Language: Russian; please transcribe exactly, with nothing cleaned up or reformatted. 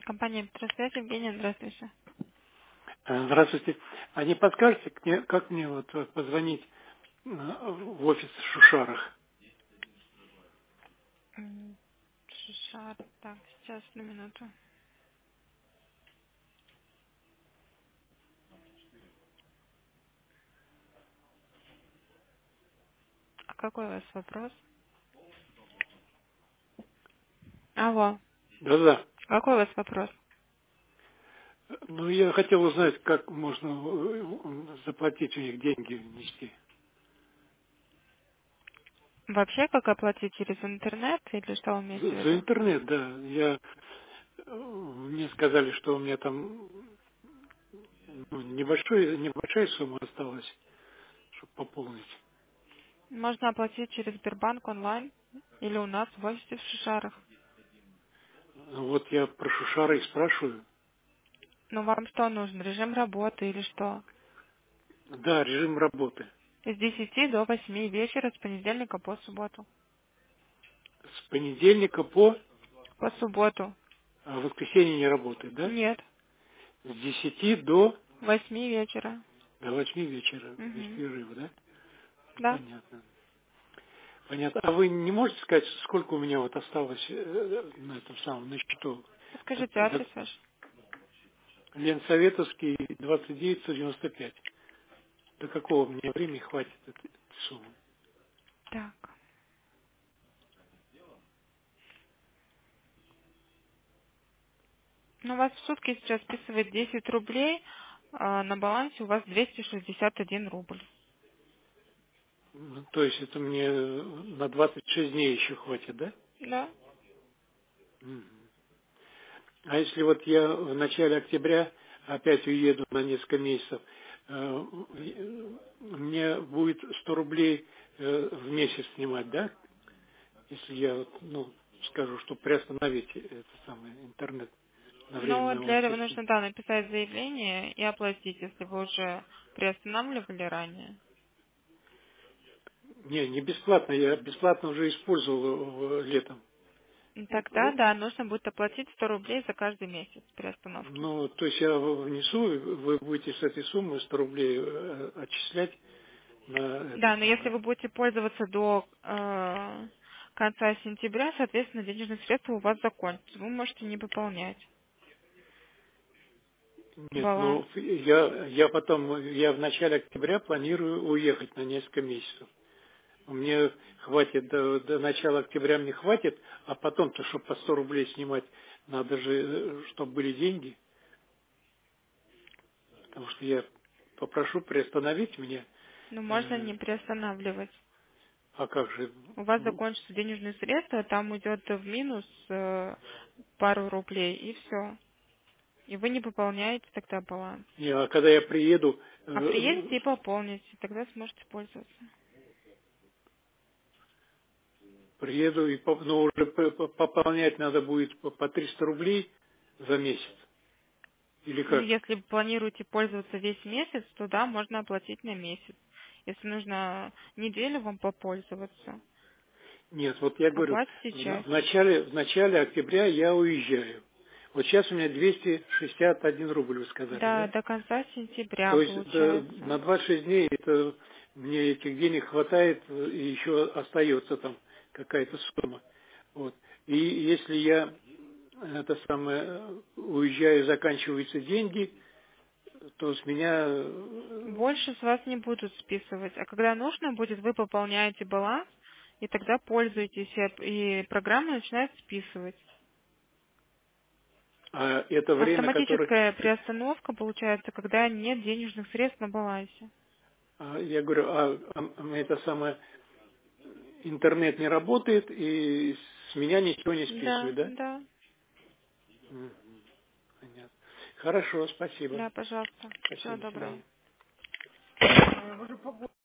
Компания «Петросвязь», Евгения, здравствуйте. Э, Здравствуйте. А не подскажете, мне- как мне вот э, позвонить э, в офис в Шушарах? М, Шишар, так, сейчас, на минуту. А какой у вас вопрос? Алло, Да-да. какой у вас вопрос? Ну, я хотел узнать, как можно э, заплатить у них деньги внести. Вообще, как оплатить через интернет или что вы имеете в За, за виду? интернет, да. Я, э, мне сказали, что у меня там ну, небольшой, небольшая сумма осталась, чтобы пополнить. Можно оплатить через Сбербанк онлайн или у нас в офисе в Шишарах. Ну, Вот я про Шушары и спрашиваю. Ну, вам что нужен? Режим работы или что? Да, режим работы. С десяти до восьми вечера с понедельника по субботу. С понедельника по По субботу. а, воскресенье не работает, да? Нет, С десяти до восьми вечера. До восьми вечера, без Угу. перерыва, да? Да. Понятно. Понятно. А вы не можете сказать, сколько у меня вот осталось э, на этом самом, на счету? От- Скажите до- адрес ваш. Ленсоветовский, двадцать девять сто девяносто пять. До какого мне времени хватит этой, этой суммы? Так. Ну, у вас в сутки сейчас списывает десять рублей, а на балансе у вас двести шестьдесят один рубль. Ну, то есть это мне э, на двадцать шесть дней еще хватит, да? Да. Мгм. А если вот я в начале октября опять уеду на несколько месяцев, э, э, мне будет сто рублей э, в месяц снимать, да? Если я, вот, ну, скажу, что приостановить это самое интернет на Но временное для этого отключение. нужно, да, написать заявление и оплатить, если вы уже приостанавливали ранее. Не, не бесплатно, я бесплатно уже использовал э, летом. И Тогда, да, нужно будет оплатить сто рублей за каждый месяц при остановке. Ну, то есть я внесу, вы будете с этой суммы сто рублей э, отчислять на это Да, но если самое. вы будете пользоваться до э, конца сентября, соответственно, денежные средства у вас закончатся. Вы можете не пополнять Нет, баланс. ну я, я потом, я в начале октября планирую уехать на несколько месяцев. Мне хватит, до, до начала октября мне хватит, а потом-то, чтобы по сто рублей снимать, надо же, чтобы были деньги, потому что я попрошу приостановить мне, Но можно э, не приостанавливать. а как же, У вас ну, закончатся денежные средства, там идет в минус э, пару рублей, и все. И вы не пополняете тогда баланс. не, а когда я приеду, А э, приедете и пополните, тогда сможете пользоваться. приеду, и поп- но уже п- п- пополнять надо будет по по триста рублей за месяц, или Ну, как? если планируете пользоваться весь месяц, то да, можно оплатить на месяц. Если нужно неделю вам попользоваться, Нет, вот я говорю, оплатите в на- в часть. начале, в начале октября я уезжаю. Вот сейчас у меня двести шестьдесят один рубль, вы сказали, Да, да? до конца сентября То есть да, получается. на двадцать шесть дней это мне этих денег хватает, э, и еще остается там какая-то сумма. Вот. И если я э, это самое э, уезжаю, заканчиваются деньги, то с меня э, Больше с вас не будут списывать. А когда нужно будет, вы пополняете баланс, и тогда пользуетесь, и оп- и программа начинает списывать. а это время, которое Автоматическая приостановка получается, когда нет денежных средств на балансе. а, я говорю, а, а, это самое интернет не работает и с меня ничего не Да, списывает, да? да, Мгм. Понятно. Хорошо, спасибо. да, пожалуйста. Всего Спасибо, до доброго. свидания.